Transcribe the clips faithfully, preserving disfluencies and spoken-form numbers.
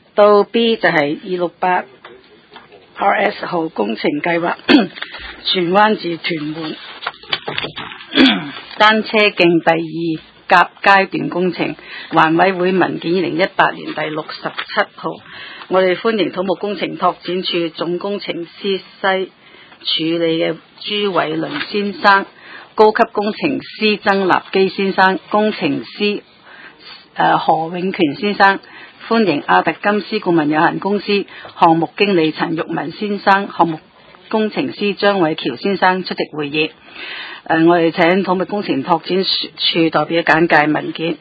到 B 就係二六八 R S 號工程計劃荃灣至屯門單車徑第二甲階段工程，環委會文件二零一八年第六十七號。我哋歡迎土木工程拓展處總工程師西處理嘅朱偉倫先生、高級工程師曾立基先生、工程師、呃、何永權先生。歡迎亞特金斯顧問有限公司項目經理陳玉文先生、項目工程師張偉橋先生出席會議。呃、我哋請土木工程拓展處代表簡介文件。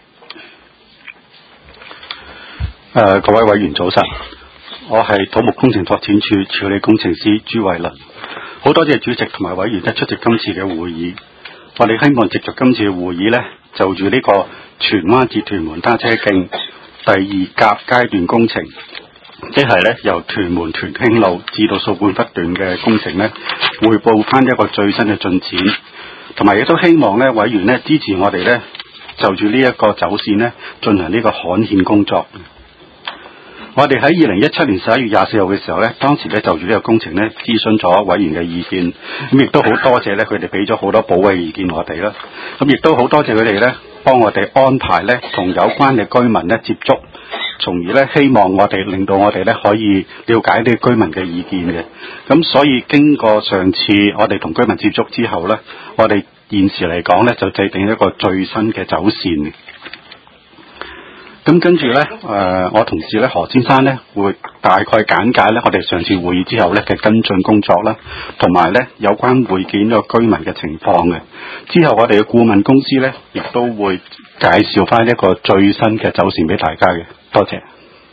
呃、各位委員早晨，我係土木工程拓展處處理工程師朱偉倫。好多謝主席同埋委員咧出席今次嘅會議。我哋希望藉着今次嘅會議呢，就住呢個荃灣至屯門單車徑第二甲階段工程，即係咧由屯門屯興路至到掃管笏段嘅工程咧，匯報翻一個最新嘅進展，同埋亦都希望咧委員咧支持我哋咧就住呢一個走線咧進行呢個刊憲工作。我哋喺二零一七年十一月廿四號嘅時候咧，當時咧就住呢個工程咧諮詢咗委員嘅意見，咁亦都好多謝咧佢哋俾咗好多寶貴意見我哋啦，咁亦都好多謝佢哋咧幫我哋安排咧同有關嘅居民咧接觸，從而咧希望我哋令到我哋咧可以了解啲居民嘅意見嘅。咁所以經過上次我哋同居民接觸之後咧，我哋現時嚟講咧就制定一個最新嘅走線。咁跟住咧，誒、呃，我同事咧何先生咧會大概簡介咧我哋上次會議之後咧嘅跟進工作啦，同埋咧有關會見咗居民嘅情況嘅。之後我哋嘅顧問公司咧亦都會介紹翻一個最新嘅走線俾大家嘅。多謝。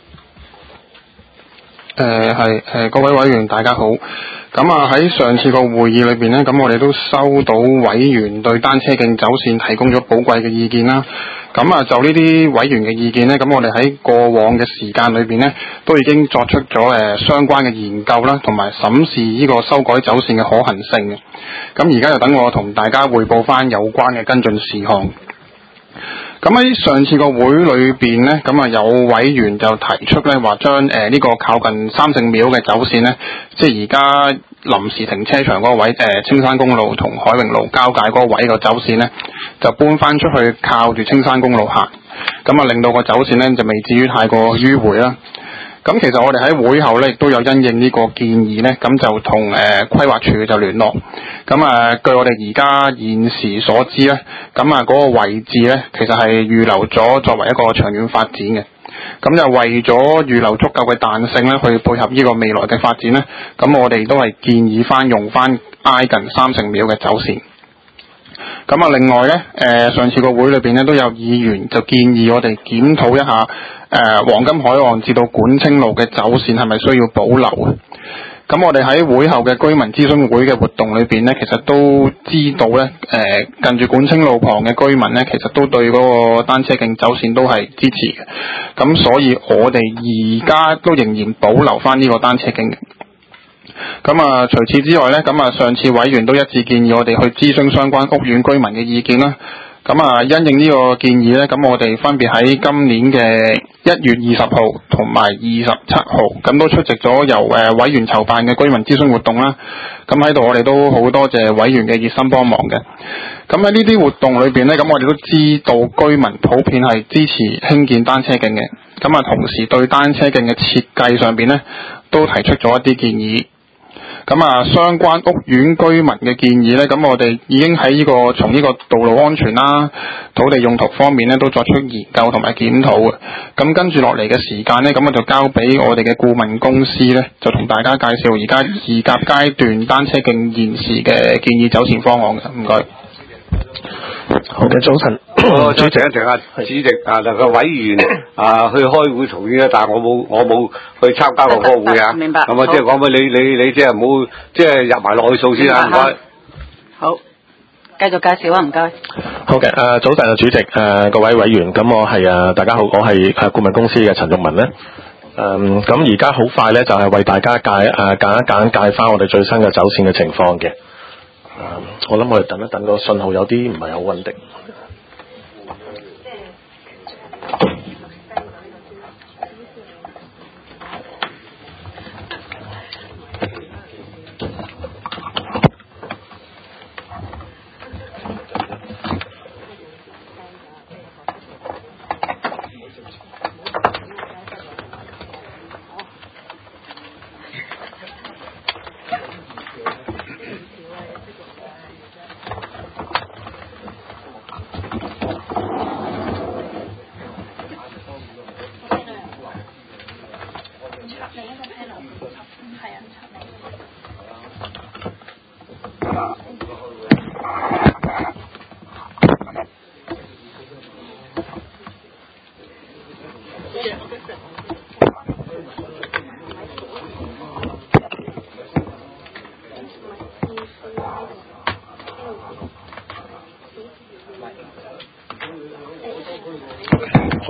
誒係誒各位委員大家好。咁啊喺上次個會議裏邊呢，咁我哋都收到委員對單車徑走線提供咗寶貴嘅意見啦。咁啊就呢啲委員嘅意見呢，咁我哋喺過往嘅時間裏邊呢，都已經作出咗誒、呃、相關嘅研究啦，同埋審視呢個修改走線嘅可行性嘅。咁而家就等我同大家匯報翻有關嘅跟進事項。咁喺上次個會裏邊呢，咁啊有委員就提出咧話將誒呢個靠近三聖廟嘅走線呢，即係而家臨時停車場嗰個位，誒、呃、青山公路同海榮路交界嗰個位個走線呢，就搬翻出去靠住青山公路行，咁啊令到個走線呢就未至於太過迂迴啦。咁其實我哋喺會後咧亦都有因應呢個建議咧，咁就同誒、呃、規劃署就聯絡。咁啊、呃，據我哋而家現時所知咧，咁啊嗰個位置咧其實係預留咗作為一個長遠發展嘅。咁就為咗預留足夠嘅彈性咧，去配合呢個未來嘅發展咧，咁我哋都係建議翻用翻挨近三聖廟嘅走線。咁啊，另外咧，誒、呃、上次個會裏邊咧都有議員就建議我哋檢討一下，誒、呃、黃金海岸至到管青路嘅走線係咪需要保留啊？咁我哋喺會後嘅居民諮詢會嘅活動裏邊咧，其實都知道咧，誒、呃、近住管青路旁嘅居民咧，其實都對嗰個單車徑走線都係支持嘅。咁所以我哋而家都仍然保留翻呢個單車徑嘅。咁啊，除此之外咧，咁啊，上次委員都一致建議我哋去諮詢相關屋苑居民嘅意見啦。咁啊，因應呢個建議咧，咁我哋分別喺今年嘅一月二十號同埋二十七號，咁都出席咗由誒委員籌辦嘅居民諮詢活動啦。咁喺度我哋都好多謝委員嘅熱心幫忙嘅。咁喺呢啲活動裏邊咧，咁我哋都知道居民普遍係支持興建單車徑嘅。咁啊，同時對單車徑嘅設計上邊咧，都提出咗一啲建議。咁啊，相關屋苑居民嘅建議呢，咁我哋已經喺呢、這個從呢個道路安全啦、土地用途方面呢，都作出研究同埋檢討嘅。咁跟住落嚟嘅時間呢，咁我就交俾我哋嘅顧問公司呢，就同大家介紹而家二甲階段單車徑現時嘅建議走線方案嘅。唔該。 好嘅，早晨。 我想請一請啊，主席啊，嗱個委員啊去開會同意啊，但係我冇我冇去參加過個會啊。 明白。 咁啊，即係講俾你你你即係唔好即係入埋內數先啊，唔該。 好，繼續介紹啊，唔該。 好嘅，誒、呃、早晨啊，主席，誒、呃、各位委員，咁我係誒大家好，我係誒顧問公司嘅陳玉文咧。誒咁而家好快咧，就係、是、為大家介誒簡一簡介翻我哋最新嘅走線嘅情況嘅。誒、呃，我諗我哋等一等個信號有啲唔係好穩定。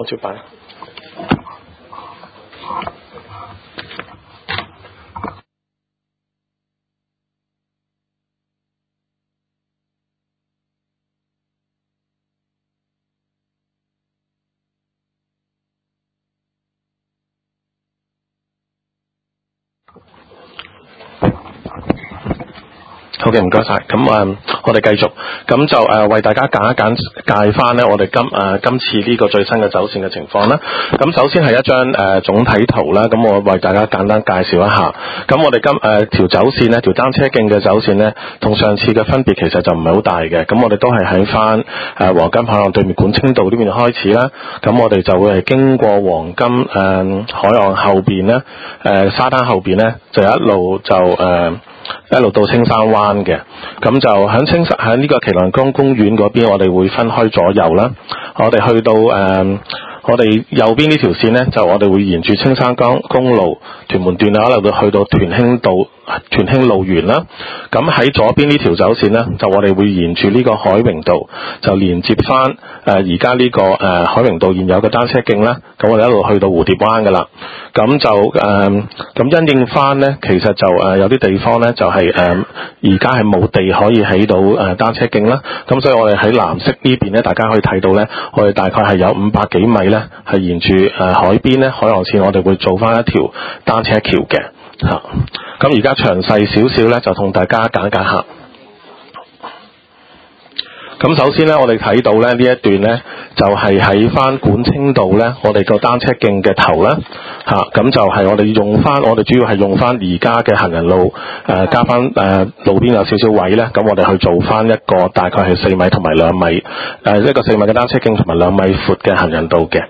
接擺。好嘅，唔該晒。咁誒、呃，我哋繼續，咁就誒、呃、為大家揀一揀介翻咧，我哋今誒、呃、今次呢個最新嘅走線嘅情況啦。咁首先係一張誒、呃、總體圖啦，咁我為大家簡單介紹一下。咁我哋今誒條走線咧，條單車徑嘅走線咧，同上次嘅分別其實就唔係好大嘅。咁我哋都係喺翻誒黃金海岸對面管青道呢邊開始啦。咁我哋就會係經過黃金誒、呃、海岸後邊咧，誒、呃、沙灘後邊咧，就一路就誒。呃一路到青山灣嘅，咁就喺青山喺呢個麒麟崗公園嗰邊，我哋會分開左右啦。我哋去到誒、呃，我哋右邊呢條線呢，就我哋會沿住青山崗公路屯門段啊，一路到去到屯興道、屯興路園啦。咁喺左邊呢條走線呢，就我哋會沿住呢個海榮道，就連接翻誒而家呢個誒、呃、海榮道現有嘅單車徑啦。咁我哋一路去到蝴蝶灣噶啦。咁就誒，咁、呃、因應翻呢，其實就誒、呃、有啲地方呢，就係誒而家係冇地可以起到誒、呃、單車徑啦。咁所以我哋喺藍色呢邊呢，大家可以睇到呢，我哋大概係有五百幾米呢，係沿住誒、呃、海邊呢，海岸線，我哋會做翻一條單車橋嘅嚇。咁而家詳細少少呢，就同大家簡介下。咁首先咧，我哋睇到咧呢一段咧，就係喺翻管青道咧，我哋個單車徑嘅頭啦，嚇、啊，咁就係我哋用翻，我哋主要係用翻而家嘅行人路，誒、呃、加翻誒、呃、路邊有少少位咧，咁我哋去做翻一個大概係四米同埋兩米，誒、呃、一個四米嘅單車徑同埋兩米闊嘅行人道嘅。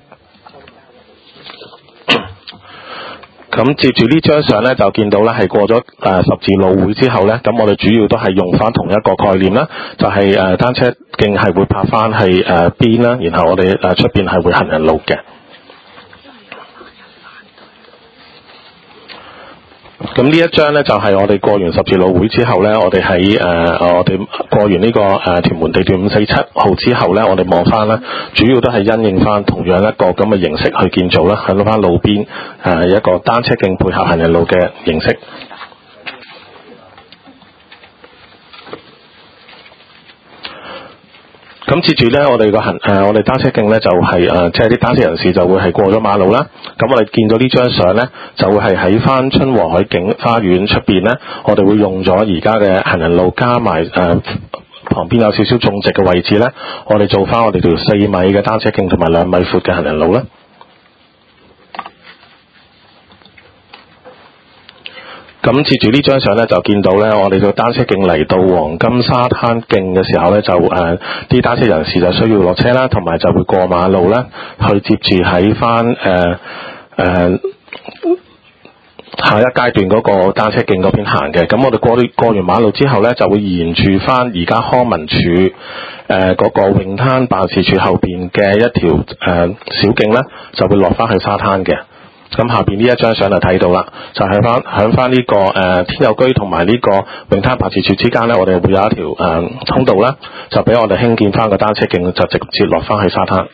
咁接住呢張相咧，就見到咧係過咗誒、呃、十字路會之後咧，咁我哋主要都係用翻同一個概念啦，就係、是、誒、呃、單車徑係會拍翻係誒邊啦，然後我哋誒出邊係會行人路嘅。咁呢一張咧就係、是、我哋過完十字路會之後咧，我哋喺誒我哋過完呢、這個誒、呃、屯門地段五四七號之後咧，我哋望翻啦，主要都係因應翻同樣一個咁嘅形式去建造啦，喺翻路邊誒、呃、一個單車徑配合行人路嘅形式。咁接住咧，我哋個行誒，我哋單車徑咧就係、是、誒，即係啲單車人士就會係過咗馬路啦。咁我哋見到呢張相咧，就會係喺翻春和海景花園出邊咧，我哋會用咗而家嘅行人路加埋誒、呃、旁邊有少少種植嘅位置咧，我哋做翻我哋條四米嘅單車徑同埋兩米闊嘅行人路啦。咁接住呢張相咧，就見到咧，我哋個單車徑嚟到黃金沙灘徑嘅時候咧，就誒啲、呃、單車人士就需要落車啦，同埋就會過馬路啦，去接住喺翻誒誒下一階段嗰個單車徑嗰邊行嘅。咁我哋過過完馬路之後咧，就會沿住翻而家康文署誒嗰個泳灘辦事處後邊嘅一條誒、呃、小徑咧，就會落翻去沙灘嘅。咁下邊呢一張相就睇到啦，就係翻響翻呢個誒、呃、天佑居同埋呢個泳灘辦事處之間咧，我哋會有一條誒、呃、通道啦，就俾我哋興建翻個單車徑，就直接落翻去沙灘。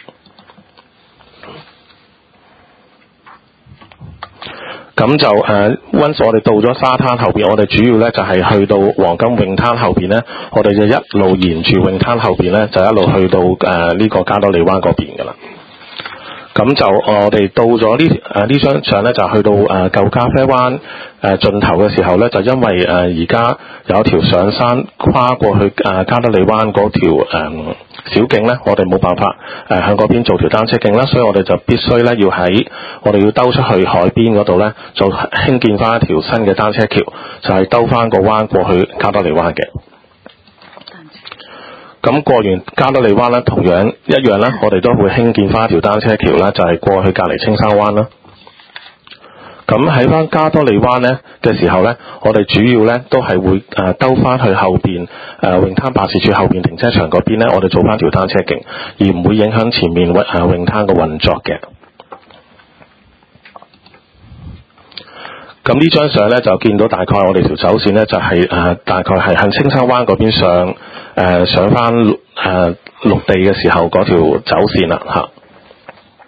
咁就誒，溫、呃、我哋到咗沙灘後邊，我哋主要咧就係、是、去到黃金泳灘後邊咧，我哋就一路沿住泳灘後邊咧，就一路去到誒呢、呃這個加多利灣嗰邊噶啦。咁就我哋到咗呢誒呢張相咧，就去到誒、呃、舊咖啡灣誒、呃、盡頭嘅時候咧，就因為誒而家有一條上山跨過去誒、呃、加多利灣嗰條誒、呃、小徑咧，我哋冇辦法誒向嗰邊做條單車徑啦，所以我哋就必須咧要喺我哋要兜出去海邊嗰度咧，就興建翻一條新嘅單車橋，就係兜翻個灣過去加多利灣嘅。咁過完加多利灣咧，同樣一樣咧，我哋都會興建翻一條單車橋啦，就係、是、過去隔離青山灣啦。咁喺翻加多利灣咧嘅時候咧，我哋主要咧都係會誒兜翻去後邊誒、呃、泳灘辦事處後邊停車場嗰邊咧，我哋做翻條單車徑，而唔會影響前面誒、呃、泳灘嘅運作嘅。咁呢張相咧就見到大概我哋條走線咧就係、是、誒、呃、大概係向青山灣嗰邊上誒、呃、上翻誒陸地嘅時候嗰條走線啦嚇。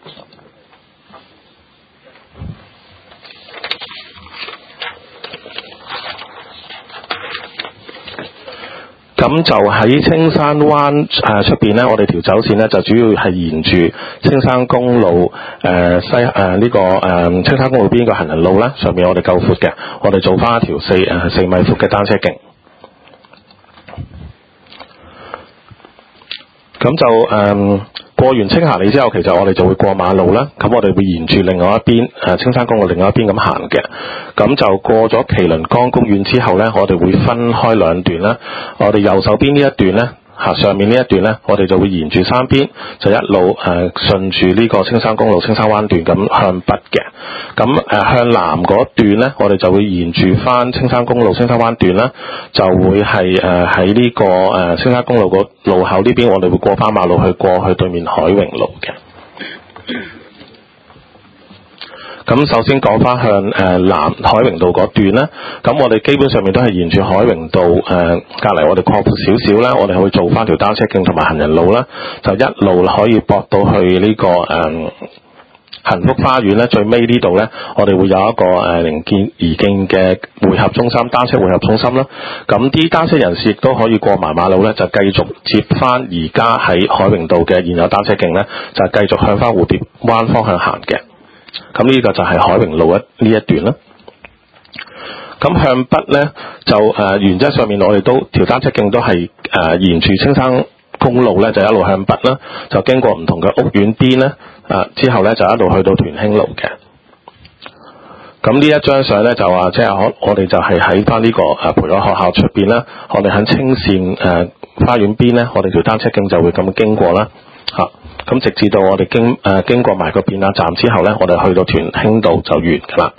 咁就喺青山灣誒出邊咧，我哋條走線咧就主要係沿住青山公路誒、呃、西誒呢、呃這個誒、呃、青山公路邊個行人路咧，上面我哋夠闊嘅，我哋做翻一條四誒、呃、四米闊嘅單車徑。咁就誒、呃、過完青霞里之後，其實我哋就會過馬路啦。咁我哋會沿住另外一邊誒、呃、青山公路另外一邊咁行嘅。咁就過咗麒麟崗公園之後咧，我哋會分開兩段啦。我哋右手邊呢一段咧，嚇上面呢一段咧，我哋就會沿住山邊，就一路誒、呃、順住呢個青山公路青山灣段咁向北嘅。咁誒、呃、向南嗰段咧，我哋就會沿住翻青山公路青山灣段啦，就會係誒喺呢個誒、呃、青山公路個路口呢邊，我哋會過翻馬路去過去對面海榮路嘅。咁首先講翻向誒、呃、南海榮道嗰段咧，咁我哋基本上面都係沿住海榮道誒隔離，呃、我哋擴闊少少咧，我哋會做翻條單車徑同埋行人路啦，就一路可以駁到去呢、這個誒、呃、幸福花園咧。最尾呢度咧，我哋會有一個誒零件移徑嘅匯合中心，單車匯合中心啦。咁啲單車人士亦都可以過埋馬路咧，就繼續接翻而家喺海榮道嘅現有單車徑咧，就繼續向翻蝴蝶灣方向行嘅。咁呢個就係海榮路一呢一段啦。咁向北咧就誒、呃、原則上面我哋都條單車徑都係誒、呃、沿住青山公路咧就一路向北啦，就經過唔同嘅屋苑邊咧誒之後咧就一路去到屯興路嘅。咁呢一張相咧就話即係我我哋就係喺翻呢個誒培樂學校出邊啦，我哋喺青線誒、呃、花園邊咧，我哋條單車徑就會咁經過啦嚇。咁直至到我哋經誒、呃、經過埋個變壓站之後咧，我哋去到屯興道就完㗎啦。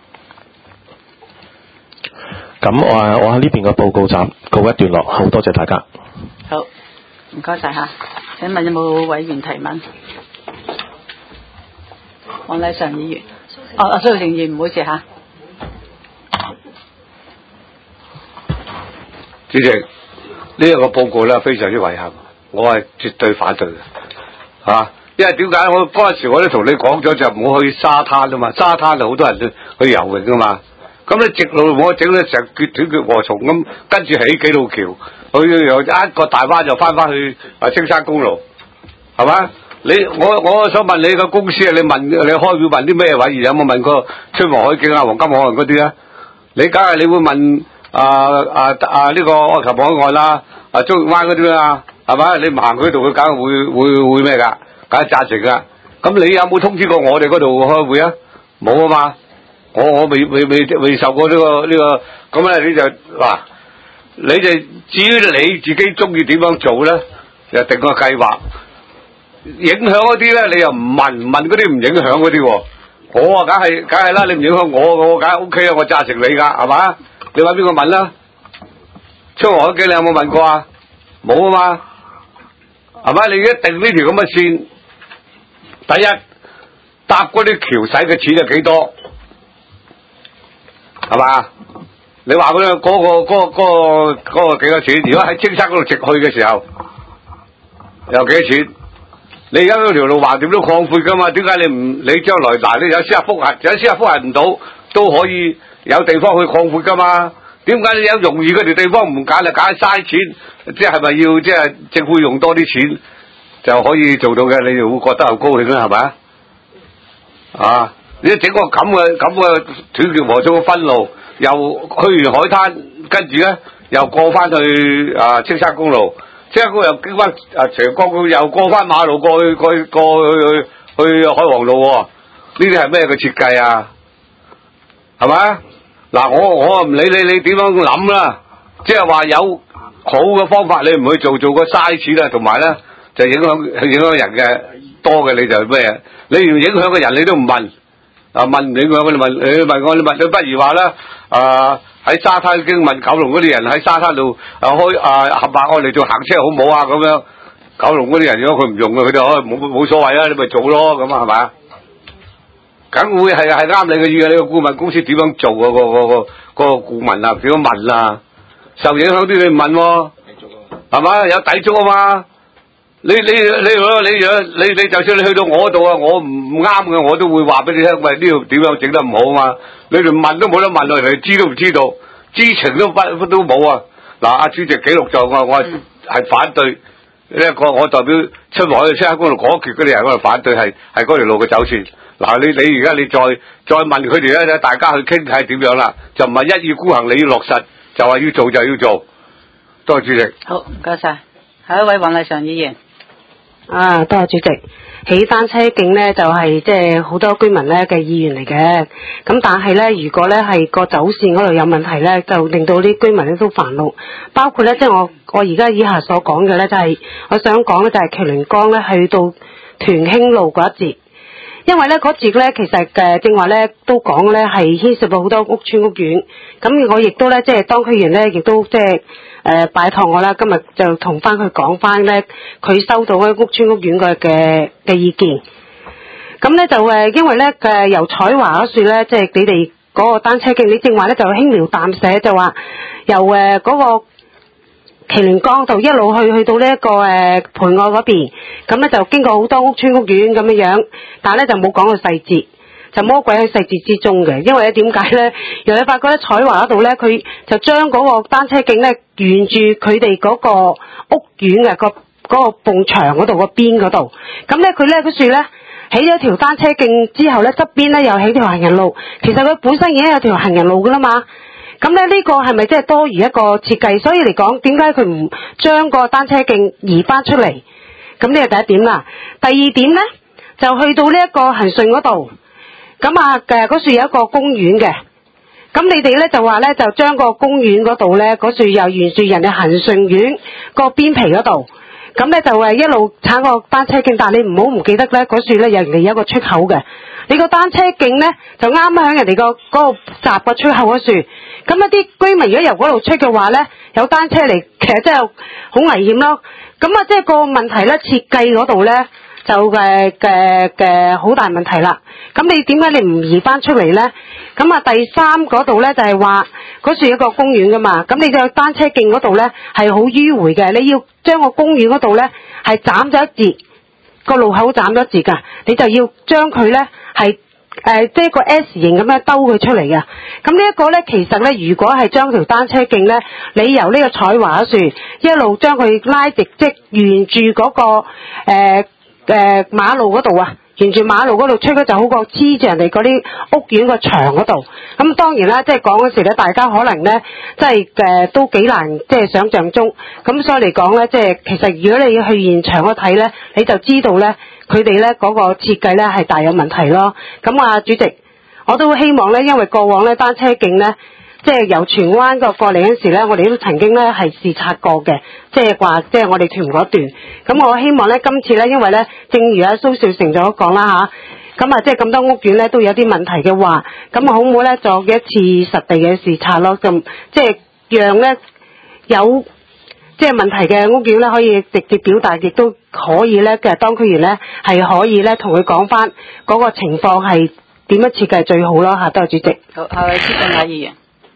咁我我喺呢邊嘅報告站告一段落，好多謝大家。 好，唔該晒嚇。請問有冇委員提問？黃禮常議員，哦，阿蘇耀成議員，唔好意思嚇。 主席，呢、這、一個報告咧非常之遺憾，我係絕對反對嘅。嚇、啊，因為點解我嗰陣時我都同你講咗就唔好去沙灘啊嘛，沙灘就好多人去去游泳噶嘛。咁你直路我整咧成斷斷斷禾蟲咁，跟住起幾路橋，去又一個大灣就翻翻去啊青山公路，係嘛？你我我想問你個公司啊，你問你開會問啲咩委員？有冇問過春和海景啊、黃金海岸嗰啲啊？你梗係你會問啊啊啊呢、這個愛琴海岸啦、啊中環灣嗰啲啊？係嘛？你唔行佢度，佢梗係會會會咩㗎？梗係贊成㗎。咁你有冇通知過我哋嗰度開會啊？冇啊嘛。我我未未未未受過呢、這個呢、這個。咁咧你就嗱，你就至於你自己中意點樣做咧，就定個計劃。影響嗰啲咧，你又唔問，唔問嗰啲唔影響嗰啲。我啊，梗係梗係啦，你唔影響我，我梗係 O K 啊，我贊成你㗎，係嘛？你話邊個問啦？春和海景你有冇問過啊？冇啊嘛。係咪？你一定呢條咁嘅線，第一搭嗰啲橋使嘅錢係幾多？係嘛？你話嗰、嗰個嗰、嗰個嗰、嗰個嗰、嗰個幾多錢？如果喺青山嗰度直去嘅時候，有幾多錢？你而家嗰條路橫掂都擴闊噶嘛？點解你唔你將來嗱你有司法覆核，有司法覆核唔到都可以有地方去擴闊噶嘛？點解你有容易嗰條地方唔揀就揀嘥錢？即係咪要即係政府用多啲錢就可以做到嘅？你就會覺得好高興啦，係咪啊？啊！你整個咁嘅咁嘅斷橋禾蟲嘅分路，又去完海灘，跟住咧又過翻去啊青山公路，青山公路又經翻啊長江公路，又過翻馬路過去過去過去去，去海皇路，呢啲係咩嘅設計啊？係咪？嗱，我我唔理你你點樣諗啦，即係話有好嘅方法，你唔去做，做個嘥錢啦，同埋咧就影響影響人嘅多嘅，你就咩？你連影響嘅人你都唔問，啊問唔影響你問你問我你問你不如話啦，啊喺沙灘經問九龍嗰啲人喺沙灘度啊開啊合埋我嚟做行車好唔好啊？咁樣九龍嗰啲人如果佢唔用嘅，佢就可冇冇所謂啊，你咪做咯咁啊，係咪？梗會係係啱你嘅意嘅，你個顧問公司點樣做啊？個個個個顧問啊點樣問啊？受影響啲你唔問喎，係嘛？有抵觸啊嘛？你你你如果你如果你你就算你去到我度啊，我唔唔啱嘅，我都會話俾你聽，喂呢度點樣整得唔好啊嘛？你連問都冇得問啊，你知都唔知道，知情都不都冇啊！ 嗱，阿主席記錄就我我係反對呢一個，我代表出海去西坑公路嗰橛嗰啲人，我係反對係係嗰條路嘅走線。嗱，你你而家你再再問佢哋咧，大家去傾係點樣啦，就唔係一意孤行，你要落實就話要做就要做。多謝主席。 好，唔該晒。下一位黃麗常議員。 啊，多謝主席。起單車徑呢，就係即係好多居民呢嘅意願嚟嘅，咁但係呢，如果呢係個走線嗰度有問題呢，就令到啲居民呢都煩惱。包括呢，即係我我而家以下所講嘅呢，就係我想講呢，就係麒麟崗呢去到屯興路嗰一節。因為咧嗰節咧，其實誒正話咧都講咧係牽涉到好多屋邨屋苑，咁我亦都咧即係當區員咧，亦都即係誒拜託我啦，今日就同翻佢講翻咧，佢收到嗰屋邨屋苑嘅嘅嘅意見。咁咧就誒，因為咧誒由彩華嗰處咧，即係你哋嗰個單車徑，你正話咧就輕描淡寫就話由誒嗰個麒麟崗度一路去去到呢、這、一個誒、呃、培愛嗰邊，咁咧就經過好多屋邨屋苑咁樣樣，但係咧就冇講個細節，就魔鬼喺細節之中嘅。因為咧點解咧？由你發覺咧彩華嗰度咧，佢就將嗰個單車徑咧沿住佢哋嗰個屋苑嘅個嗰個埲牆嗰度個邊嗰度，咁咧佢咧嗰處咧起咗條單車徑之後咧，側邊咧又起條行人路，其實佢本身已經有條行人路噶啦嘛。咁咧呢個係咪即係多餘一個設計？所以嚟講，點解佢唔將個單車徑移翻出嚟？咁呢個第一點啦。第二點咧，就去到呢一個恆順嗰度，咁啊誒嗰處有一個公園嘅。咁你哋咧就話咧，就將個公園嗰度咧，嗰處又沿住人哋恆順苑個邊皮嗰度，咁咧就誒一路撐個單車徑。但係你唔好唔記得咧，嗰處咧有人哋有一個出口嘅。你個單車徑咧就啱喺人哋個嗰個閘個出口嗰處。咁一啲居民如果由嗰度出嘅話咧，有單車嚟，其實真係好危險咯。咁啊，即係個問題咧，設計嗰度咧就誒嘅嘅好大問題啦。咁你點解你唔移翻出嚟咧？咁啊，第三嗰度咧就係話嗰處有一個公園噶嘛。咁你個單車徑嗰度咧係好迂迴嘅，你要將個公園嗰度咧係斬咗一截，個路口斬咗一截噶，你就要將佢咧係。誒，即係個 S 型咁樣兜佢出嚟嘅。咁呢一個咧，其實咧，如果係將條單車徑咧，你由呢個彩華樹一路將佢拉直，即沿住嗰、那個誒誒、呃呃、馬路嗰度啊，沿住馬路嗰度出咧就好過黐住人哋嗰啲屋苑個牆嗰度。咁當然啦，即係講嗰時咧，大家可能咧，即係誒都幾難即係想像中。咁所以嚟講咧，即係其實如果你要去現場嗰睇咧，你就知道咧。佢哋咧嗰個設計咧係大有問題咯。咁啊，主席，我都希望咧，因為過往咧單車徑咧，即係由荃灣個過嚟嗰時咧，我哋都曾經咧係視察過嘅，即係話即係我哋屯嗰段。咁我希望咧今次咧，因為咧，正如阿蘇少成咗講啦吓，咁啊即係咁多屋苑咧都有啲問題嘅話，咁好唔好咧作一次實地嘅視察咯？咁即係讓咧有。即係問題嘅屋苑咧，可以直接表達，亦都可以咧嘅當區員咧係可以咧同佢講翻嗰個情況係點樣設計最好咯嚇。多謝主席。 好，下位施俊雅議員。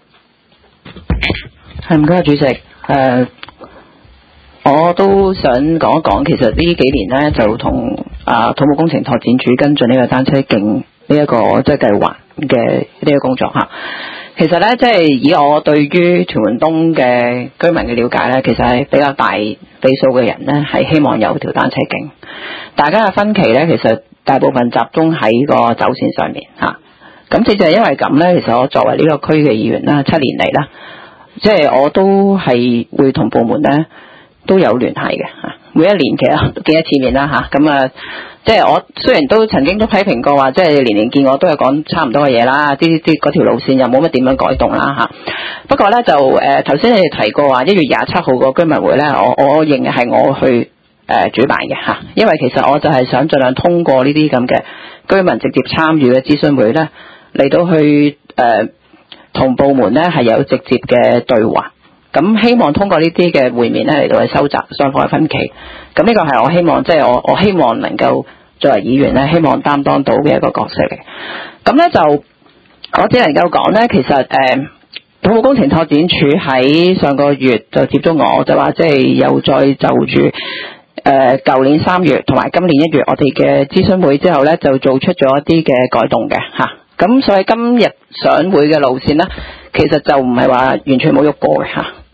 係唔該，主席。誒、呃，我都想講一講，其實呢幾年咧就同啊土木工程拓展署跟進呢個單車徑呢一個即係計劃嘅呢個工作嚇。其實咧，即係以我對於屯門東嘅居民嘅了解咧，其實係比較大比數嘅人咧係希望有條單車徑。大家嘅分歧咧，其實大部分集中喺個走線上面嚇。咁正正係因為咁咧，其實我作為呢個區嘅議員啦，七年嚟啦，即係我都係會同部門咧都有聯繫嘅嚇。每一年其實都見一次面啦嚇。咁啊。即係我雖然都曾經都批評過話，即係年年見我都係講差唔多嘅嘢啦，啲啲嗰條路線又冇乜點樣改動啦嚇。不過咧就誒頭先你哋提過話一月廿七號個居民會咧，我我認係我去誒、呃、主辦嘅嚇，因為其實我就係想盡量通過呢啲咁嘅居民直接參與嘅諮詢會咧，嚟到去誒同、呃、部門咧係有直接嘅對話。咁希望通過呢啲嘅會面咧嚟到去收集雙方嘅分歧。咁呢個係我希望，即係我我希望能夠作為議員咧，希望擔當到嘅一個角色嚟。咁咧就我只能夠講咧，其實誒土木工程拓展署喺上個月就接觸我，就話即係又再就住誒舊年三月同埋今年一月我哋嘅諮詢會之後咧，就做出咗一啲嘅改動嘅嚇。咁所以今日上會嘅路線咧，其實就唔係話完全冇喐過嘅嚇。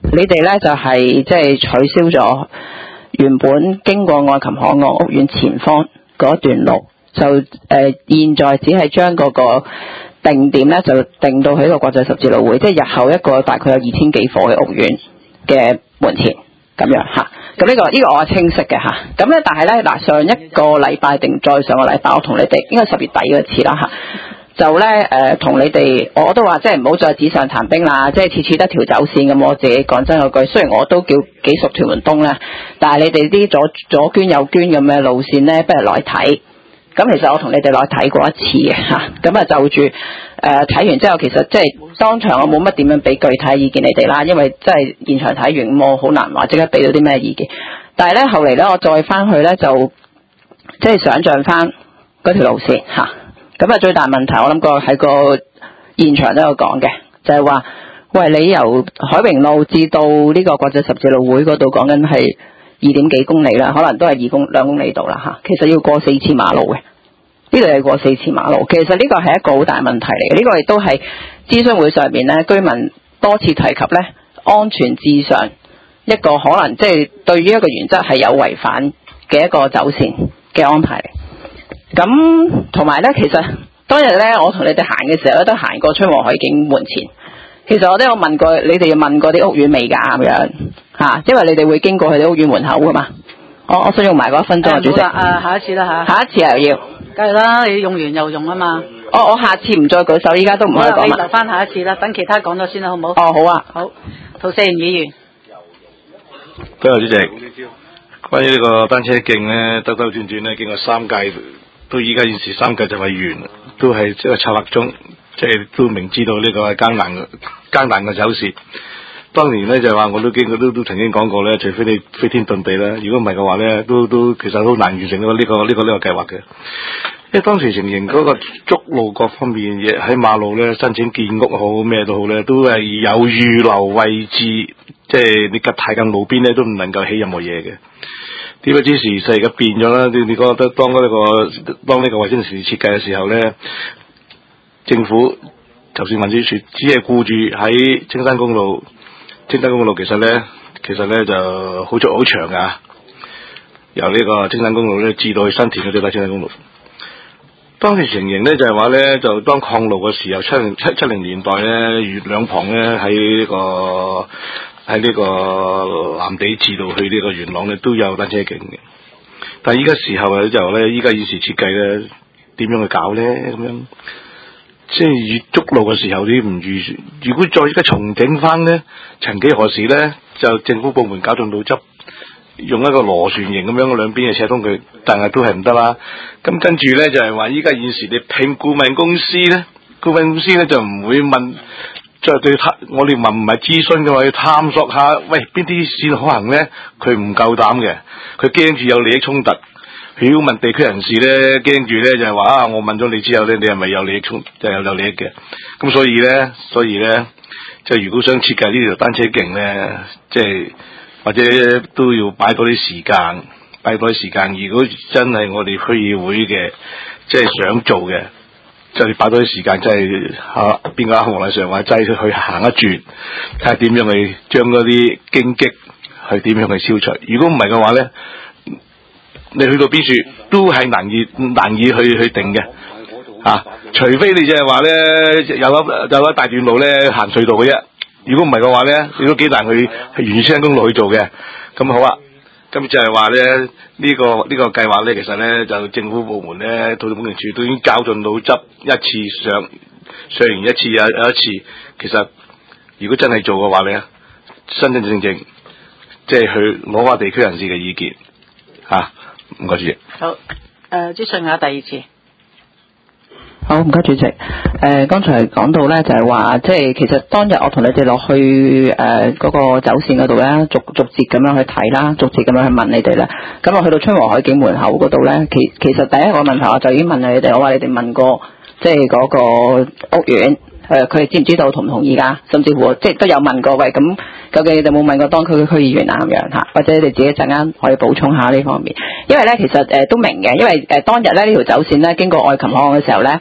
你哋咧就係即係取消咗原本經過愛琴海岸屋苑前方嗰段路，就誒、呃、現在只係將嗰個定點咧就定到喺個國際十字路會，即係日後一個大概有二千幾伙嘅屋苑嘅門前咁樣嚇。咁呢、這個呢、這個我係清晰嘅嚇。咁咧但係咧嗱，上一個禮拜定再上個禮拜，我同你哋應該十月底嗰次啦嚇。就咧誒同你哋，我都話即係唔好再紙上談兵啦，即係次次得條走線咁。我自己講真嗰句，雖然我都叫幾熟屯門東咧，但係你哋啲左左捐右捐咁嘅路線咧，不如來睇。咁其實我同你哋來睇過一次嘅嚇，咁啊就住誒睇完之後，其實即係當場我冇乜點樣俾具體意見你哋啦，因為即係現場睇完，咁我好難話即刻俾到啲咩意見。但係咧後嚟咧，我再翻去咧就即係想像翻嗰條路線嚇。咁啊，最大問題我諗過喺個現場都有講嘅，就係、是、話，喂，你由海榮路至到呢個國際十字路會嗰度講緊係二點幾公里啦，可能都係二公兩公里度啦嚇。其實要過四次馬路嘅，呢度係過四次馬路。其實呢個係一個好大問題嚟嘅，呢、這個亦都係諮詢會上面咧居民多次提及咧，安全至上一個可能即係對於一個原則係有違反嘅一個走線嘅安排嚟。咁同埋咧，其實當日咧，我同你哋行嘅時候咧，都行過春和海景門前。其實我都有問過你哋，問過啲屋苑未㗎咁樣嚇，因為你哋會經過佢哋屋苑門口㗎嘛。我我想用埋嗰一分鐘啊，主席。 啊，下一次啦嚇。下一次又要。 梗係啦，你用完又用啊嘛。 我我下次唔再舉手，依家都唔可以講啦。 你留翻下一次啦，等其他講咗先啦，好唔好？ 哦，好啊。 好，涂世賢議員。 多謝主席。關於呢個單車徑咧，兜兜轉轉咧，經過三屆。到依家現時三屆就係完，都係即係策劃中，即係都明知道呢個係艱難嘅艱難嘅走勢。當年咧就係話，我都經過都都曾經講過咧，除非你飛天遁地啦，如果唔係嘅話咧，都都其實好難完成呢、呢個呢、呢個呢、呢個計劃嘅。因為當時情形嗰個築路各方面嘢喺馬路咧申請建屋好咩都好咧，都係有預留位置，即係你夾太近路邊咧都唔能夠起任何嘢嘅。點解知時勢嘅變咗啦？你你覺得當嗰、那個當呢個衛星城市設計嘅時候咧，政府就算運輸署只係顧住喺青山公路，青山公路其實咧其實咧就好長好長㗎，由呢個青山公路咧至到去新田嗰條青山公路。當時情形咧就係話咧，就當擴路嘅時候，七零七七零年代咧，月兩旁咧喺呢個。喺呢個藍地至到去呢個元朗咧都有單車徑嘅，但係依家時候咧就咧，依家現時設計咧點樣去搞咧咁樣，即係預築路嘅時候你唔預，如果再而家重整翻咧，曾幾何時咧就政府部門搞盡腦汁，用一個螺旋形咁樣兩邊嘅扯通佢，但係都係唔得啦。咁跟住咧就係話依家現時你聘顧問公司咧，顧問公司咧就唔會問。即係對我哋問唔係諮詢嘅話，要探索下，喂邊啲線可行咧？佢唔夠膽嘅，佢驚住有利益衝突。佢要問地區人士咧，驚住咧就係話啊，我問咗你之後咧，你係咪有利益衝？就係有有利益嘅。咁所以咧，所以咧，即係如果想設計呢條單車徑咧，即係或者都要擺多啲時間，擺多啲時間。如果真係我哋區議會嘅，即係想做嘅。即係擺多啲時間，即係嚇邊個黃麗常話齋去行一轉，睇下點樣去將嗰啲荊棘去點樣去消除。如果唔係嘅話咧，你去到邊處都係難以難以去去定嘅嚇、啊。除非你就係話咧有一有一大段路咧行隧道嘅啫。如果唔係嘅話咧，你都幾難去去沿住青山公路去做嘅。咁好啊。咁就係話咧，呢、這個呢、這個計劃咧，其實咧就政府部門咧，土木工程處都已經絞盡腦汁一次上上完一次又有一次。其實如果真係做嘅話咧，真真正正即係去攞下地區人士嘅意見嚇。唔該主席。 好，誒、呃，朱順雅第二次。 好，唔該主席。誒、呃，剛才講到咧，就係、是、話，即係其實當日我同你哋落去誒嗰、呃那個走線嗰度咧，逐逐節咁樣去睇啦，逐節咁樣去問你哋啦。咁我去到春和海景門口嗰度咧，其其實第一個問題我就已經問你哋，我話你哋問過即係嗰個屋苑，誒佢哋知唔知道同唔同意㗎？甚至乎即係都有問過，喂，咁究竟你哋有冇問過當區嘅區議員啊咁樣嚇？或者你哋自己陣間可以補充下呢方面。因為咧其實誒、呃、都明嘅，因為誒、呃、當日咧呢條走線咧經過愛琴巷嘅時候咧，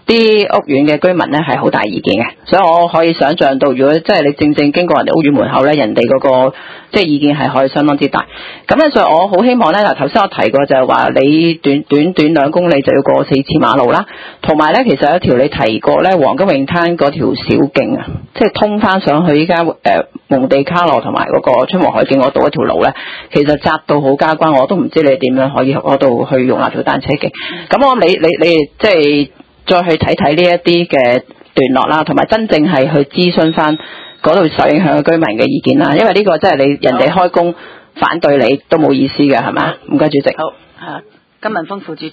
啲屋苑嘅居民咧係好大意見嘅，所以我可以想像到，如果即係你正正經過人哋屋苑門口咧，人哋嗰、那個即係意見係可以相當之大。咁咧，所以我好希望咧，嗱頭先我提過就係話，你短短短兩公里就要過四次馬路啦，同埋咧其實有一條你提過咧，黃金泳灘嗰條小徑啊，即係通翻上去依家誒蒙地卡羅同埋嗰個春和海徑嗰度一條路咧，其實窄到好交關，我都唔知你點樣可以嗰度去容納條單車徑。咁我諗你你你即係。再去睇睇呢一啲嘅段落啦，同埋真正係去諮詢翻嗰度受影響嘅居民嘅意見啦，因為呢個真係你人哋開工反對你都冇意思嘅，係咪？唔該主席。 好，啊，金文峰副主席。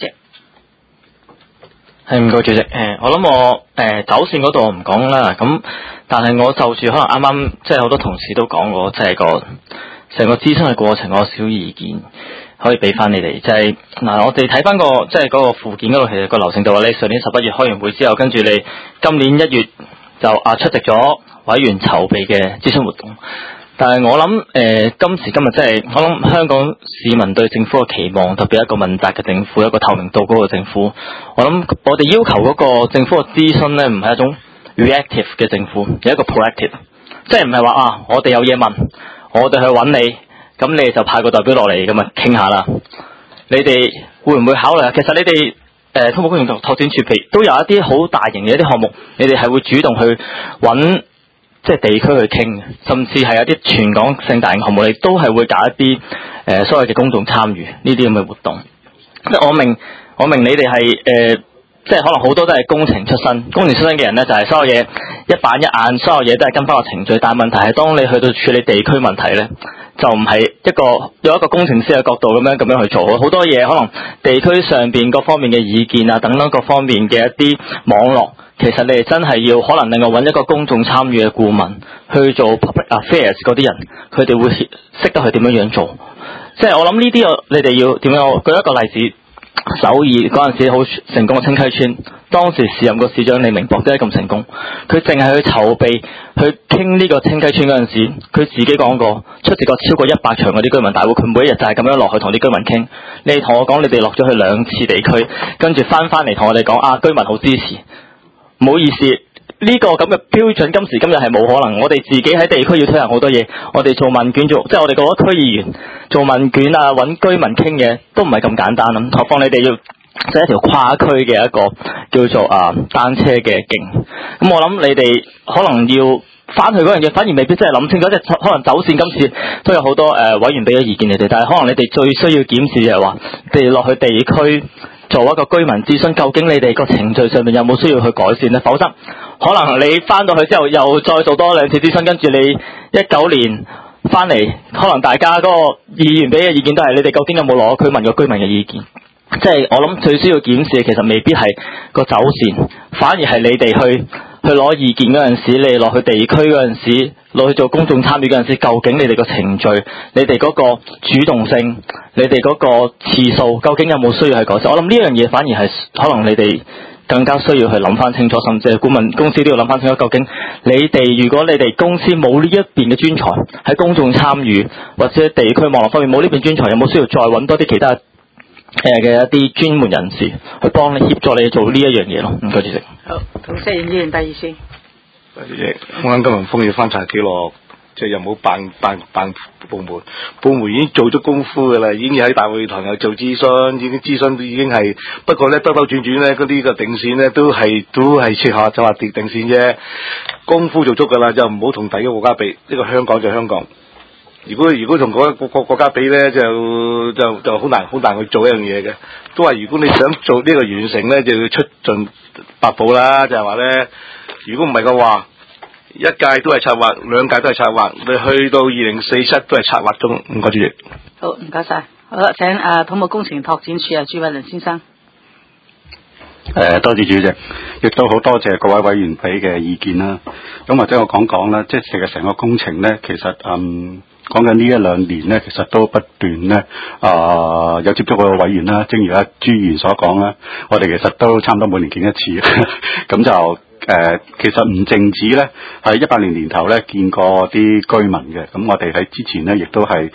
係唔該主席。誒、呃，我諗我誒、呃、走線嗰度我唔講啦，咁但係我就住可能啱啱即係好多同事都講過，即係個成個諮詢嘅過程，我有少意見。可以俾翻你哋，就係、是、嗱，我哋睇翻個即係嗰個附件嗰度，其實個流程就話你上年十一月開完會之後，跟住你今年一月就啊出席咗委員籌備嘅諮詢活動。但係我諗誒、呃、今時今日即係我諗香港市民對政府嘅期望，特別一個問責嘅政府，一個透明度高嘅政府。我諗我哋要求嗰個政府嘅諮詢咧，唔係一種 reactive 嘅政府，而係一個 proactive，即係唔係話啊我哋有嘢問，我哋去揾你。咁你哋就派個代表落嚟咁啊，傾下啦。你哋會唔會考慮啊？其實你哋誒土木工程拓展署譬都有一啲好大型嘅一啲項目，你哋係會主動去揾即係地區去傾，甚至係一啲全港性大型項目，你都係會搞一啲誒、呃、所謂嘅公眾參與呢啲咁嘅活動。即係我明我明你哋係誒，即係可能好多都係工程出身，工程出身嘅人咧就係、是、所有嘢一板一眼，所有嘢都係跟翻個程序。但係問題係當你去到處理地區問題咧。就唔係一個有一個工程師嘅角度咁樣咁樣去做，好多嘢可能地區上邊各方面嘅意見啊，等等各方面嘅一啲網絡，其實你哋真係要可能另外揾一個公眾參與嘅顧問去做 public affairs 嗰啲人，佢哋會識得去點樣樣做。即係我諗呢啲你哋要點樣？舉一個例子，首爾嗰陣時好成功嘅清溪村，當時時任個市長李明博點解咁成功？佢淨係去籌備去傾呢個清溪村嗰陣時，佢自己講過出席過超過一百場嗰啲居民大會，佢每一日就係咁樣落去同啲居民傾。你同我講你哋落咗去兩次地區，跟住翻翻嚟同我哋講啊，居民好支持。唔好意思，呢、這個咁嘅標準今時今日係冇可能。我哋自己喺地區要推行好多嘢，我哋做問卷做，即係我哋嗰個區議員做問卷啊，揾居民傾嘅都唔係咁簡單啦。何況你哋要即係一條跨區嘅一個叫做啊單車嘅徑，咁我諗你哋可能要翻去嗰樣嘢，反而未必真係諗清楚。即係可能走線今次都有好多誒、呃、委員俾咗意見你哋，但係可能你哋最需要檢視就係話，你哋落去地區做一個居民諮詢，究竟你哋個程序上面有冇需要去改善呢？否則可能你翻到去之後又再做多兩次諮詢，跟住你一九年翻嚟，可能大家嗰個議員俾嘅意見都係你哋究竟有冇攞區民個居民嘅意見？即係我諗最需要檢視嘅其實未必係個走線，反而係你哋去去攞意見嗰陣時，你哋落去地區嗰陣時，落去做公眾參與嗰陣時，究竟你哋個程序、你哋嗰個主動性、你哋嗰個次數，究竟有冇需要去改善？我諗呢樣嘢反而係可能你哋更加需要去諗翻清楚，甚至係顧問公司都要諗翻清楚，究竟你哋如果你哋公司冇呢一邊嘅專才喺公眾參與或者地區網絡方面冇呢邊專才，有冇需要再揾多啲其他？誒嘅一啲專門人士去幫你協助你做呢一樣嘢咯，唔該主席。 好，同謝議員第二先。 主席，我啱金文峰要翻查記錄，即係又冇辦辦辦部門，部門已經做咗功夫㗎啦，已經喺大會堂又做諮詢，已經諮詢已經係，不過咧兜兜轉轉咧嗰啲個定線咧都係都係切下就話定定線啫，功夫做足㗎啦，就唔好同第二個國家比，呢個香港就香港。如果如果同嗰個國國家比咧，就就就好難好難去做一樣嘢嘅。都話如果你想做呢個完成咧，就要出盡百步啦。就係話咧，如果唔係嘅話，一屆都係策劃，兩屆都係策劃，你去到二零四七都係策劃中。唔該主席。 好，唔該晒。好啦，請啊土木工程拓展署啊朱偉麟先生。 誒、呃，多謝主席，亦都好多謝各位委員俾嘅意見啦。咁或者我講講啦，即係其實成個工程咧，其實嗯。講緊呢一兩年咧，其實都不斷咧，啊、呃、有接觸過委員啦。正如阿朱議員所講啦，我哋其實都差唔多每年見一次。咁就誒、呃，其實唔淨止咧，喺一八年年頭咧見過啲居民嘅。咁我哋喺之前咧，亦都係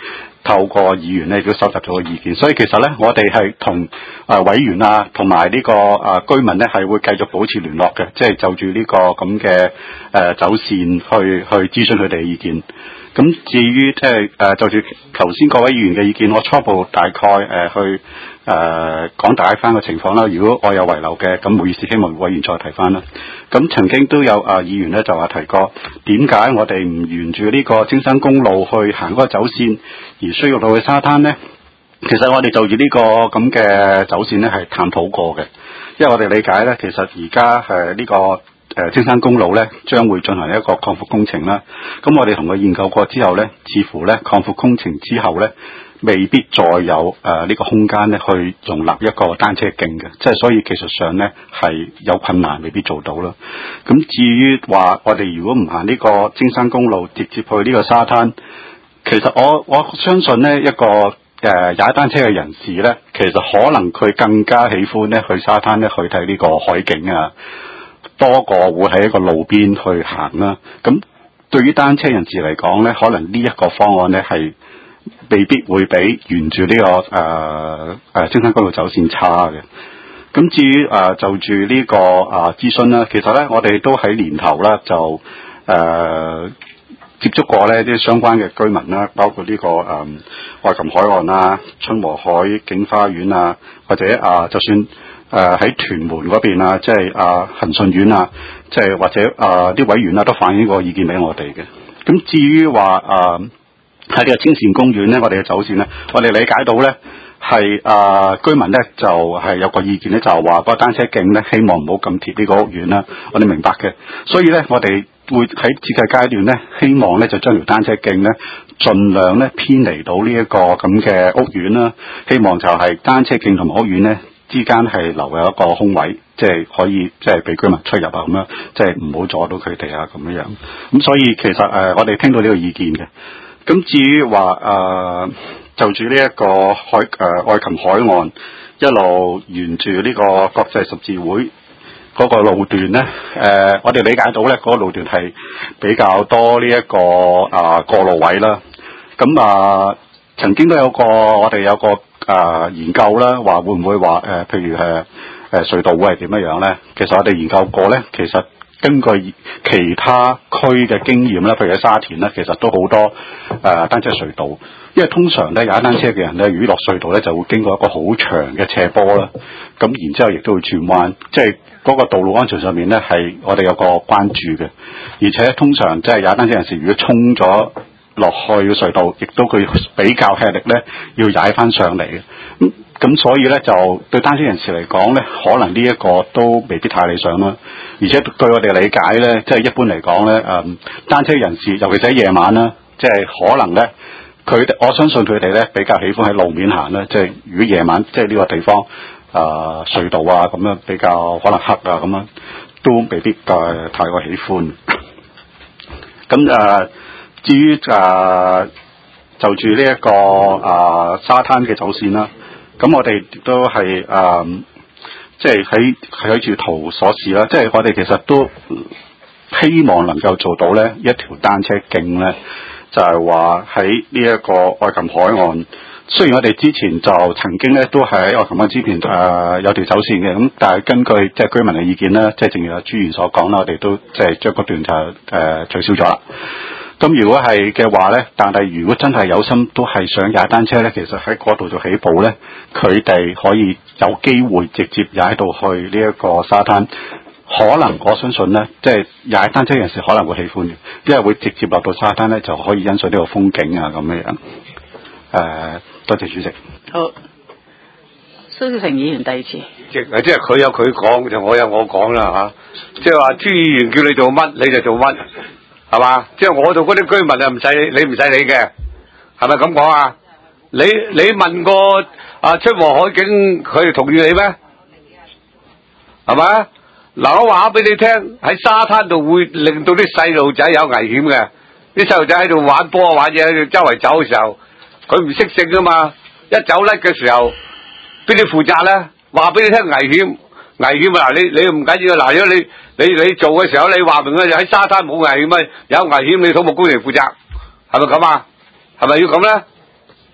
透過議員咧亦都收集咗個意見，所以其實咧我哋係同誒委員啊同埋呢個誒、呃、居民咧係會繼續保持聯絡嘅，即係就住呢個咁嘅誒走線去去諮詢佢哋嘅意見。咁至於即係誒就住頭先各位議員嘅意見，我初步大概誒、呃、去誒、呃、講大翻個情況啦。如果我有遺漏嘅，咁唔好意思，希望委員再提翻啦。咁曾經都有誒、呃、議員咧就話提過，點解我哋唔沿住呢個青山公路去行嗰個走線，而需要到去沙灘咧？其實我哋就住呢個咁嘅走線咧係探討過嘅，因為我哋理解咧，其實而家誒呢個。誒青山公路咧將會進行一個擴闊工程啦，咁我哋同佢研究過之後咧，似乎咧擴闊工程之後咧，未必再有誒呢、呃這個空間咧去容納一個單車徑嘅，即係所以技術上咧係有困難，未必做到啦。咁至於話我哋如果唔行呢個青山公路，直接去呢個沙灘，其實我我相信呢一個誒踩、呃、單車嘅人士咧，其實可能佢更加喜歡咧去沙灘咧去睇呢個海景啊。多過會喺一個路邊去行啦，咁對於單車人士嚟講咧，可能呢一個方案咧係未必會比沿住呢、這個誒誒青山公路走線差嘅。咁至於誒、呃、就住呢、這個啊諮詢啦，其實咧我哋都喺年頭啦就誒、呃、接觸過咧啲相關嘅居民啦，包括呢、這個誒愛琴海岸啊、春和海景花園啊，或者啊、呃、就算。誒喺、呃、屯門嗰邊啊，即係啊恒順苑啊，即係或者啊啲、呃、委員啊都反映過意見俾我哋嘅。咁至於話啊喺呢個青善公園咧，我哋嘅走線咧，我哋理解到咧係啊居民咧就係、是、有個意見咧，就係話個單車徑咧希望唔好咁貼呢個屋苑啦。我哋明白嘅，所以咧我哋會喺設計階段咧，希望咧就將條單車徑咧盡量咧偏離到呢一個咁嘅屋苑啦。希望就係單車徑同埋屋苑咧之間係留有一個空位，即係可以即係俾居民出入啊咁樣，即係唔好阻到佢哋啊咁樣樣。咁所以其實誒、呃，我哋聽到呢個意見嘅。咁至於話誒，就住呢一個海誒、呃、愛琴海岸一路沿住呢個國際十字會嗰個路段咧，誒、呃，我哋理解到咧嗰、那個路段係比較多呢、這、一個啊、呃、過路位啦。咁啊、呃，曾經都有個我哋有個。啊、呃，研究啦，話會唔會話誒、呃，譬如誒誒、呃、隧道會係點樣樣咧？其實我哋研究過咧，其實根據其他區嘅經驗啦，譬如喺沙田咧，其實都好多誒、呃、單車隧道，因為通常咧踩單車嘅人咧，如果落隧道咧，就會經過一個好長嘅斜坡啦，咁然之後亦都會轉彎，即係嗰個道路安全上面咧係我哋有個關注嘅，而且通常即係踩單車人士如果衝咗落去嘅隧道，亦都佢比較吃力咧，要踩翻上嚟嘅。咁咁所以咧，就對單車人士嚟講咧，可能呢一個都未必太理想啦。而且對我哋理解咧，即係一般嚟講咧，誒單車人士，尤其是喺夜晚啦，即係可能咧，佢哋我相信佢哋咧比較喜歡喺路面行啦。即係如果夜晚即係呢個地方啊隧道啊咁樣比較可能黑啊咁樣，都未必誒太過喜歡。咁誒。至於誒、呃、就住呢、這、一個誒、呃、沙灘嘅走線啦，咁我哋亦都係誒即係喺喺住圖所示啦，即係我哋其實都希望能夠做到咧一條單車徑咧，就係話喺呢一個愛琴海岸。雖然我哋之前就曾經咧都係喺愛琴海之前誒、呃、有條走線嘅，咁但係根據即係居民嘅意見咧，即係正如阿朱議員所講啦，我哋都即係將嗰段就誒、呃、取消咗啦。咁如果係嘅話咧，但係如果真係有心都係想踩單車咧，其實喺嗰度做起步咧，佢哋可以有機會直接踩到去呢一個沙灘。可能我相信咧，即係踩單車人士可能會喜歡嘅，因為會直接落到沙灘咧，就可以欣賞呢個風景啊咁樣樣。誒、呃，多謝主席。 好，蘇小平議員第二次。 即係即係佢有佢講，就我有我講啦嚇。即係話朱議員叫你做乜你就做乜。係嘛？即係我度嗰啲居民啊，唔使你唔使理嘅，係咪咁講啊？你你問過啊春和海景，佢哋同意你咩？係咪？嗱，我話俾你聽，喺沙灘度會令到啲細路仔有危險嘅。啲細路仔喺度玩波玩嘢，喺度周圍走嘅時候，佢唔識性噶嘛，一走甩嘅時候，邊啲負責咧？話俾你聽危險。危險啊！嗱，你你唔緊要啊！嗱，如果你你你做嘅時候，你話明啊，喺沙灘冇危險啊，有危險你土木工程負責，係咪咁啊？係咪要咁咧？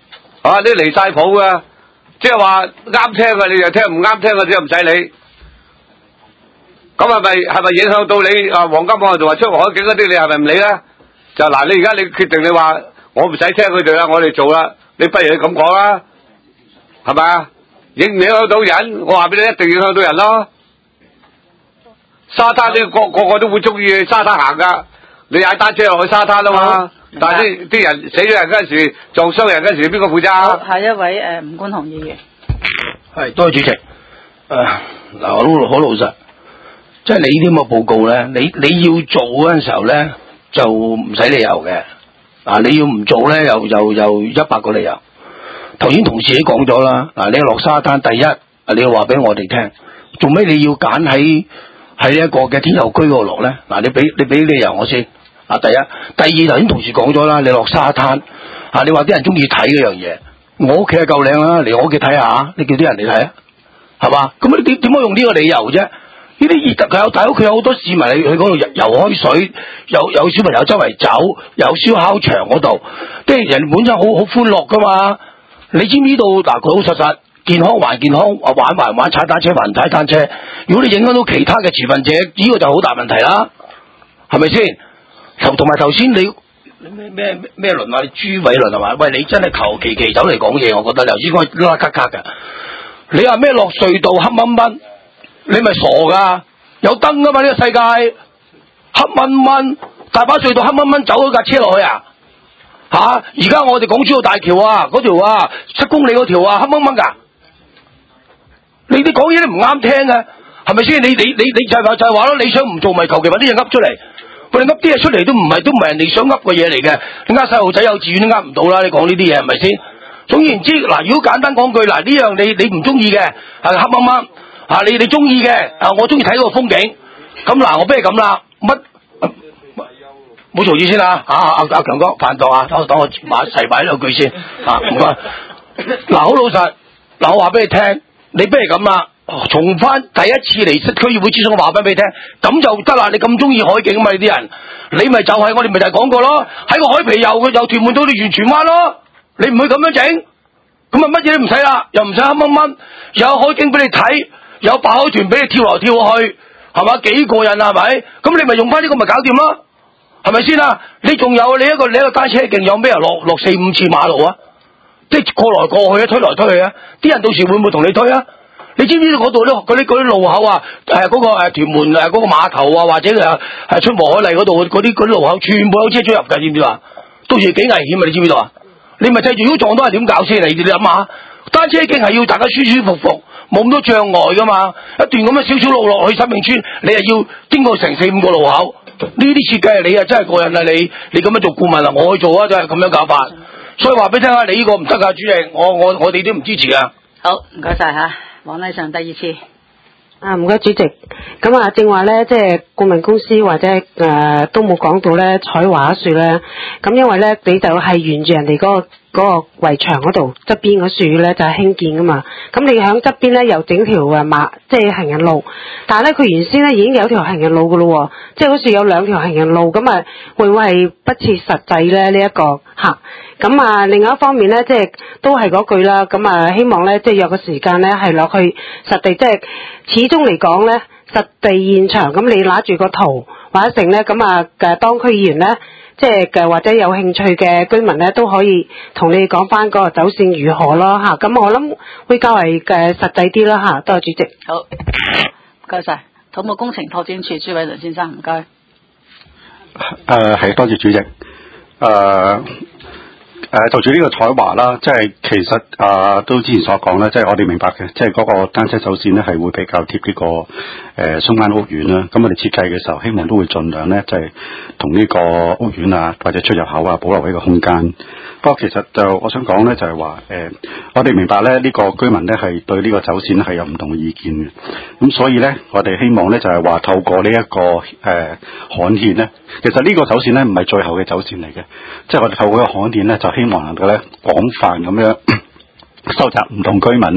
啊，你離晒譜噶，即係話啱聽嘅你就聽，唔啱聽嘅就唔使理。咁係咪係咪影響到你啊？黃金網同埋出海景嗰啲，你係咪唔理咧？就嗱，你而家你決定你話我唔使聽佢哋啦，我哋做啦，你不如你咁講啦，係咪啊？影唔影響到人？我話俾你，一定影響到人咯。沙灘呢個個個都會中意去沙灘行噶，你踩單車落去沙灘啦嘛。但係啲啲人死咗人嗰陣時，撞傷人嗰陣時，邊個負責？ 下一位誒吳冠雄議員。 係，多謝主席。誒、呃、嗱，我都好老實，即係你呢啲咁嘅報告咧，你你要做嗰陣時候咧，就唔使理由嘅。嗱，你要唔做咧，又又又一百個理由。頭先同事都講咗啦，嗱，你落沙灘，第一，你要話俾我哋聽，做咩你要揀喺喺一個嘅天后區嗰度落咧？嗱，你俾你俾理由我先。啊，第一，第二，頭先同事講咗啦，你落沙灘，啊，你話啲人中意睇嗰樣嘢，我屋企係夠靚啦，嚟我屋企睇下，你叫啲人嚟睇啊，係嘛？咁你點點解用呢個理由啫？呢啲熱特佢有大屋，佢有好多市民去去嗰度游游開水，有有小朋友周圍走，有燒烤場嗰度，即係人本身好好歡樂噶嘛。你知唔知道？嗱，佢好實實，健康還健康，玩還玩，踩單車還踩單車。如果你影響到其他嘅持份者，呢個就好大問題啦，係咪先？同同埋頭先你咩咩咩輪啊？朱偉倫係嘛？喂，你真係求其其走嚟講嘢，我覺得頭先講拉卡卡㗎。你話咩落隧道黑蚊蚊？你咪傻噶？有燈噶嘛？呢、這個世界黑蚊蚊，大把隧道黑蚊蚊，走咗架車落去啊！吓、啊！而家我哋港珠澳大橋啊，嗰條啊七公里嗰條啊黑蚊蚊噶。你啲講嘢都唔啱聽嘅，係咪先？你你你你就係話就係話咯，你想唔做咪求其揾啲嘢噏出嚟。喂，你噏啲嘢出嚟都唔係都唔係人哋想噏嘅嘢嚟嘅，你呃細路仔幼稚園都呃唔到啦！你講呢啲嘢係咪先？總言之，嗱，如果簡單講句，嗱，呢樣你你唔中意嘅係黑掹掹，啊你你中意嘅啊我中意睇嗰個風景，咁嗱我不如咁啦，乜冇嘈住先啦，啊阿阿強哥飯檔啊，等我等我買齊擺兩句先，啊唔該，嗱好老實，嗱我話俾你聽，你不如咁啦。重翻第一次嚟區議會諮詢，我話翻俾你聽，咁就得啦。你咁中意海景嘛？你啲人，你咪就係、是、我哋咪就係講過咯。喺個海皮游由屯門到你完荃灣咯，你唔會咁樣整，咁啊乜嘢都唔使啦，又唔使黑掹掹，有海景俾你睇，有白海豚俾你跳來跳去，係嘛幾過癮啊？係咪？咁你咪用翻呢個咪搞掂咯，係咪先啊？你仲有你一個你一個單車徑有咩啊？落落四五次馬路啊，即係過來過去啊，推來推去啊，啲人到時會唔會同你推啊？你知唔知嗰度咧？嗰啲嗰啲路口啊，誒、呃、嗰、那個誒屯門誒嗰個碼頭啊，或者誒誒出和海麗嗰度嗰啲嗰啲路口，全部有車追入㗎，知唔知啊？到時幾危險啊！你知唔知道啊？你咪制住，如果撞到係點搞先？你你諗下，單車徑係要大家舒舒服服，冇咁多障礙噶嘛。一段咁嘅少少路落去生命村，你係要經過成四五個路口，呢啲設計你啊真係過癮啊！你你咁樣做顧問啦，我去做啊，真係咁樣搞法。所以話俾你聽下，你呢個唔得㗎，主席，我我我哋都唔支持啊。 好，唔該晒嚇。黃麗嫦第二次。 啊，唔該主席。咁啊，正話咧，即係顧問公司或者誒、呃、都冇講到咧彩華樹咧。咁因為咧，你就係沿住人哋嗰、那個嗰、那個圍牆嗰度側邊嗰樹咧就係興建噶嘛。咁你喺側邊咧又整條誒馬，即係行人路。但係咧，佢原先咧已經有條行人路噶咯，即係好似有兩條行人路咁啊，會唔會係不切實際咧？呢、這、一個嚇。咁啊，另外一方面咧，即係都係嗰句啦。咁啊，希望咧，即係有個時間咧，係落去實地，即係始終嚟講咧，實地現場。咁你拿住個圖或者成咧，咁啊嘅當區議員咧，即係嘅或者有興趣嘅居民咧，都可以同你講翻嗰個走線如何咯嚇。咁我諗會較為嘅實際啲啦嚇。多謝主席。 好，唔該晒。土木工程拓展處朱偉倫先生，唔該。 誒係，多謝主席。誒、呃。誒就住呢個彩華啦，即係其實啊、呃，都之前所講啦，即係我哋明白嘅，即係嗰個單車走線咧係會比較貼呢、這個誒、呃、中間屋苑啦。咁我哋設計嘅時候，希望都會盡量咧，就係同呢個屋苑啊或者出入口啊保留一個空間。不過其實就我想講咧，就係話誒，我哋明白咧呢、這個居民咧係對呢個走線係有唔同嘅意見嘅。咁所以咧，我哋希望咧就係話透過呢、這、一個誒刊憲咧，其實呢個走線咧唔係最後嘅走線嚟嘅，即係我哋透過個刊憲咧就希望能夠咧廣泛咁樣收集唔同居民咧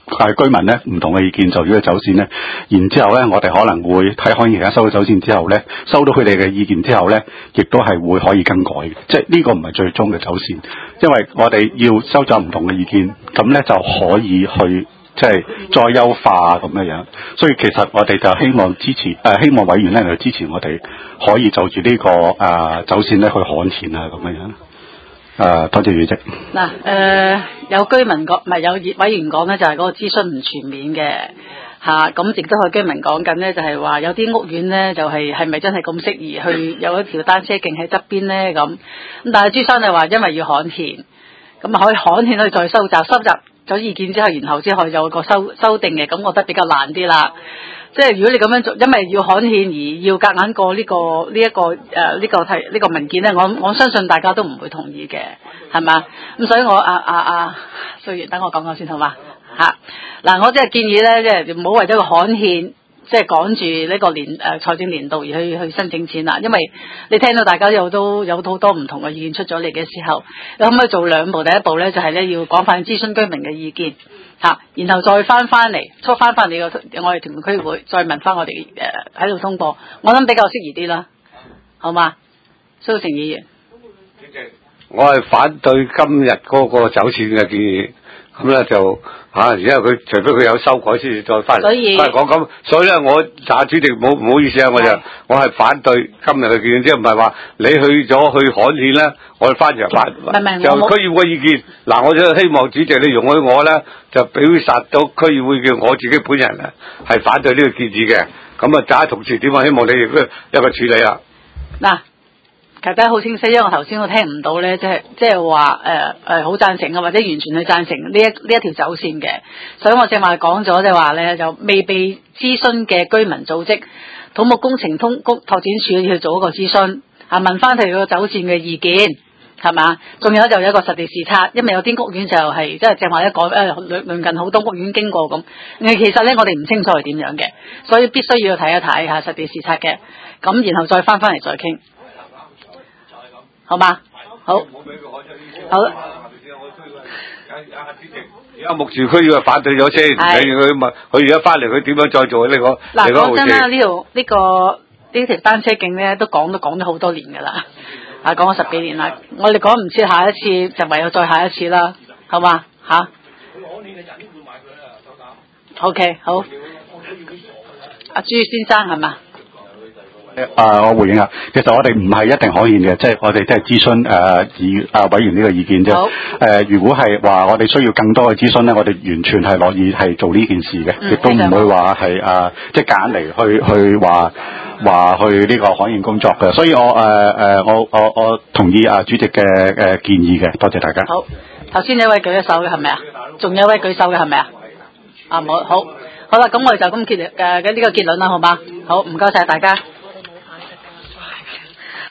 係居民咧唔同嘅意見就呢個走線咧，然之後咧我哋可能會喺海燕期間收到走線之後咧，收到佢哋嘅意見之後咧，亦都係會可以更改嘅，即係呢個唔係最終嘅走線，因為我哋要收集唔同嘅意見，咁咧就可以去即係再優化咁樣樣，所以其實我哋就希望支持誒、呃，希望委員咧嚟支持我哋可以就住呢、這個誒、呃、走線咧去刊填啊咁樣樣。誒、呃，多謝主席。 嗱，誒、呃、有居民講，唔係有委員講咧，就係、是、嗰個諮詢唔全面嘅嚇，咁亦都有居民講緊咧，就係、是、話有啲屋苑咧，就係係咪真係咁適宜去有一條單車徑喺側邊咧咁？咁但係朱生就話因為要刊填，咁啊可以刊填去再收集，收集咗意見之後，然後之後有個修修訂嘅，咁我覺得比較難啲啦。即係如果你咁樣做，因為要刊憲而要夾硬過呢、這個呢一、這個誒呢、呃這個題呢、這個文件咧，我我相信大家都唔會同意嘅，係嘛？咁所以我啊啊啊，雖然等我講講先好嘛嚇。嗱、啊，我即係建議咧，即係唔好為咗個刊憲，即係趕住呢個年誒、呃、財政年度而去去申請錢啦。因為你聽到大家有都有好多唔同嘅意見出咗嚟嘅時候，你可唔可以做兩步？第一步咧就係、是、咧要廣泛諮詢居民嘅意見。嚇、啊，然後再翻翻嚟，出翻翻你個我哋屯門區會，再問翻我哋誒喺度通過，我諗比較適宜啲啦，好嘛？蘇成議員， 我係反對今日嗰個走線嘅建議，咁咧就嚇，而家佢除非佢有修改先至再翻嚟， 所以翻嚟講咁，所以咧我啊主席唔好唔好意思啊，我就我係反對今日嘅建議，即係唔係話你去咗去刊憲咧，我哋翻嚟反，就區議會意見。嗱，我就希望主席你容許我咧，就表達到區議會嘅我自己本人啊，係反對呢個建議嘅。咁啊，大家同時點啊？希望你哋一個處理啦。 嗱。大家好清晰，因為我頭先我聽唔到咧，即係即係話誒誒好贊成啊，或者完全去贊成呢一呢一條走線嘅，所以我正話講咗即係話咧，就未被諮詢嘅居民組織土木工程通工拓展署要去做一個諮詢，啊問翻佢個走線嘅意見係嘛？仲有就有一個實地視察，因為有啲屋苑就係即係正話一講誒鄰鄰近好多屋苑經過咁，其實咧我哋唔清楚係點樣嘅，所以必須要睇一睇嚇實地視察嘅，咁然後再翻翻嚟再傾。好嘛？好。好。 而家目前區議會反對咗先，你佢問佢而家翻嚟，佢點樣再做呢個？ 嗱，講真啦，呢條呢個呢條單車徑咧，都講都講咗好多年㗎啦，啊講咗十幾年啦，我哋講唔切下一次，就唯有再下一次啦，好嘛？嚇、啊。O、okay, K， 好。阿朱先生係嘛？ 啊！我回應下，其實我哋唔係一定可以嘅，即係我哋即係諮詢誒議啊委員呢個意見啫。誒、呃，如果係話我哋需要更多嘅諮詢咧，我哋完全係樂意係做呢件事嘅，亦、嗯、都唔會話係啊即係揀嚟去去話話去呢個海燕工作嘅。所以我誒誒、呃、我我我同意啊主席嘅誒建議嘅，多謝大家。 好，頭先有一位舉咗手嘅係咪啊？仲有一位舉手嘅係咪啊？啊冇好，好啦，咁我哋就咁結誒嘅呢個結論啦，好嘛？好，唔該晒大家。